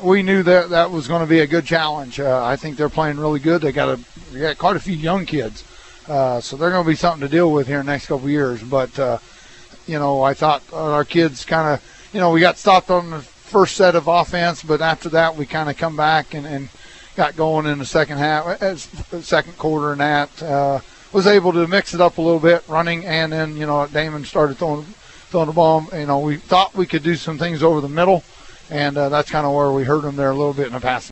we knew that was going to be a good challenge. I think they're playing really good. They got quite a few young kids, so they're going to be something to deal with here in the next couple of years. But I thought our kids kind of, we got stopped on the first set of offense, but after that we kind of come back and got going in the second half, second quarter, and that was able to mix it up a little bit, running, and then Damon started throwing the ball. We thought we could do some things over the middle, and that's kind of where we hurt them there a little bit in the passing.